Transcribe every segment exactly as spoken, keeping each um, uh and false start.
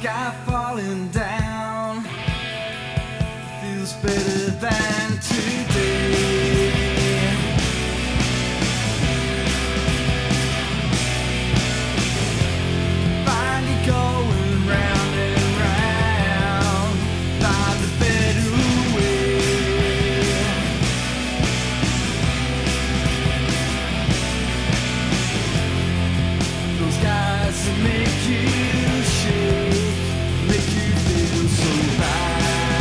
sky falling down feels better than today. Find you going round and round, find the better way. Those guys that make you shake, make you feel so bad.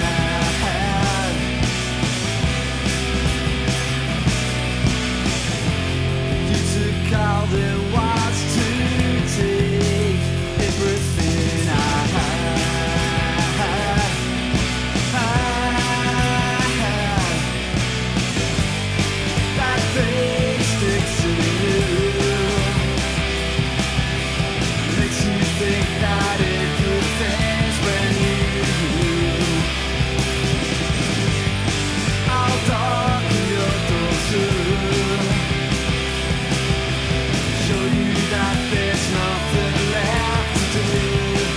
You took all there was to take, everything I had. I had that face sticks to you, makes you think that everything's brand new. I'll darken your door soon, show you that there's nothing left to do.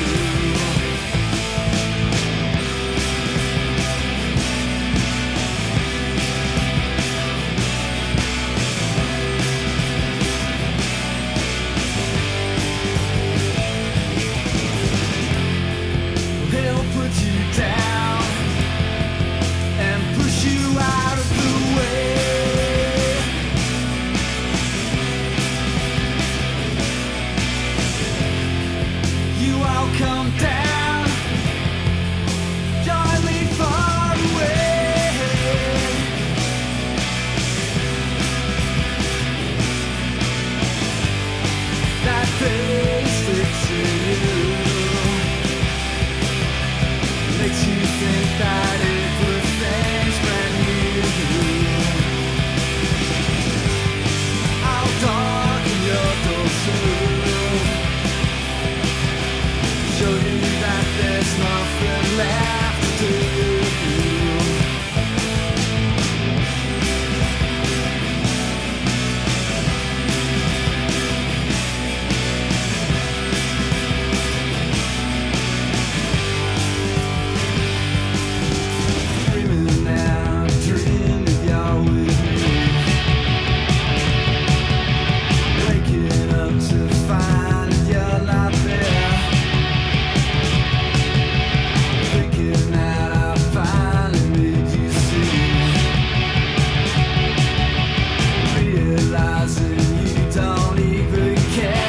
He'll put you down and push you out of the way. You all come down, join me far away. That face sticks in you, makes you think that everything's brand new. I'll darken your door soon, show you that there's nothing left to do. Dreaming now, dream if you're with me, waking up to find you're not there, thinking that I finally made you see, realizing you don't even care.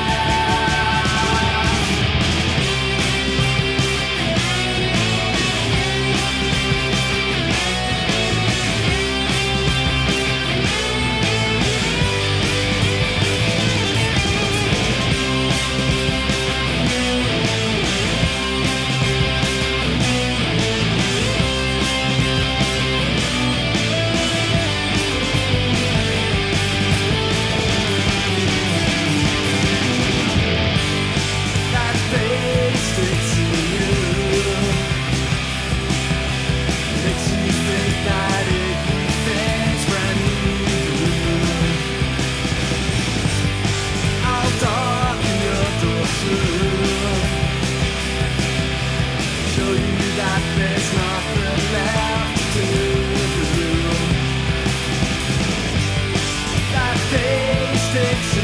That face sticks in you, makes you think that everything's brand new. I'll darken your door soon, show you that there's nothing left to do. That face sticks